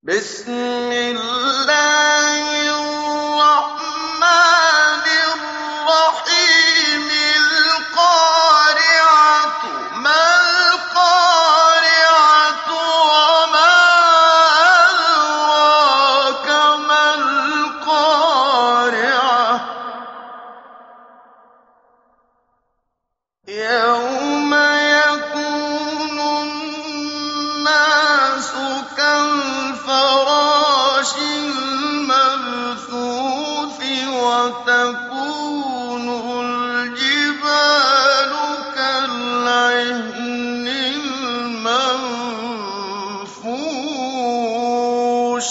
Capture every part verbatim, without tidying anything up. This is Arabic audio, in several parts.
بسم الله الرحمن الرحيم القارعة ما القارعة وما أدراك ما القارعة يوم يكون الناس كالفراش المبثوث وتكون الجبال كالعهن المنفوش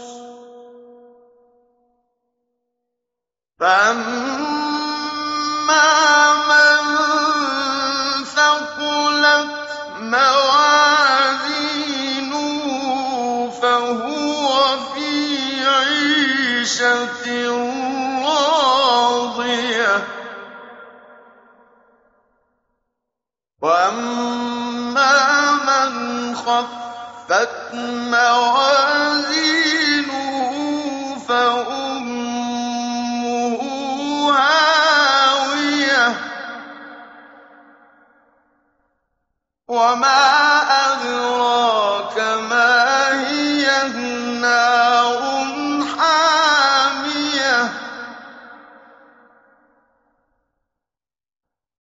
فأما من ثقلت موازينه فهو في عيشة راضية وأما من خفت موازينه فأمه هاوية وما